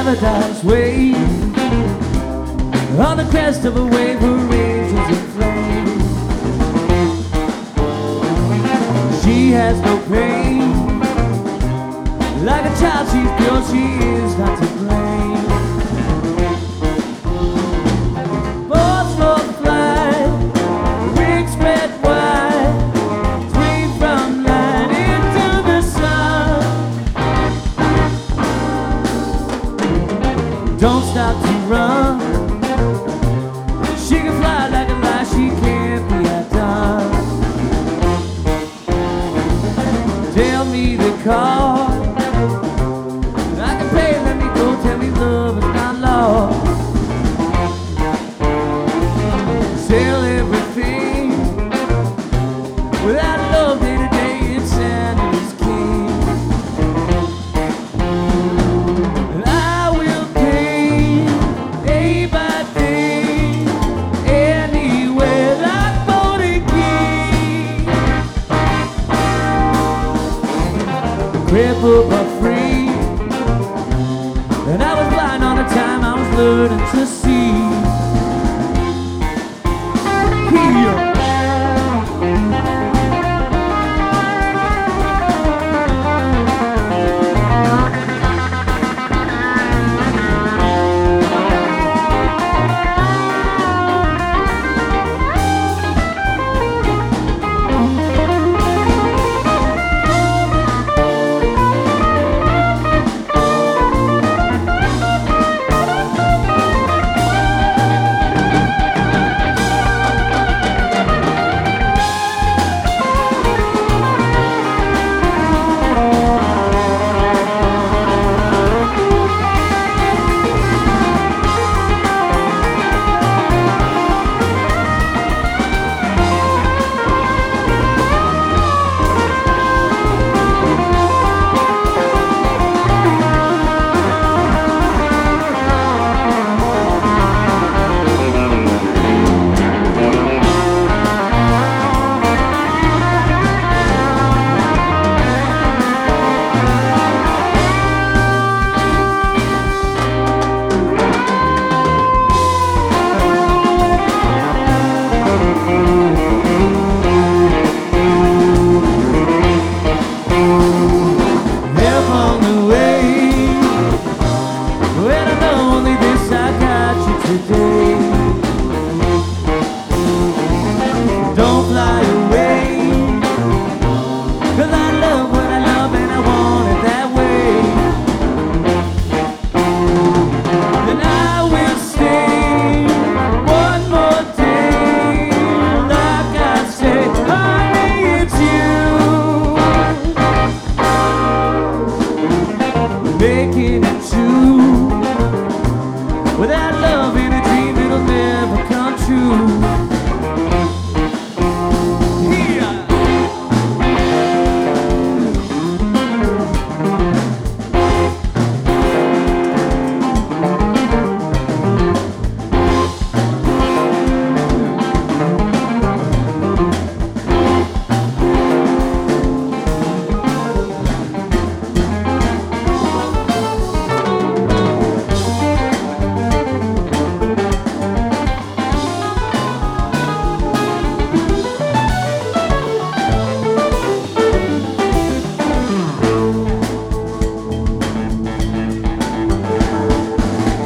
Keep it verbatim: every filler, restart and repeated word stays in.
paradise wave, on the crest of a wave, her angels in flame. She has no pain, like a child she's pure, she is not to blame. Boats for flight, wings spread wide, swing from light into the sun. Don't stop to run, she can fly like a lie, she can't be outdone. Tell me the cause, I can pay, let me go, tell me love is not lost. Sell everything, without love day to day, insanity's king. And I will pay, day by day, anywhere like Bodie King. Crippled but free, and I was blind all the time I was learning to see.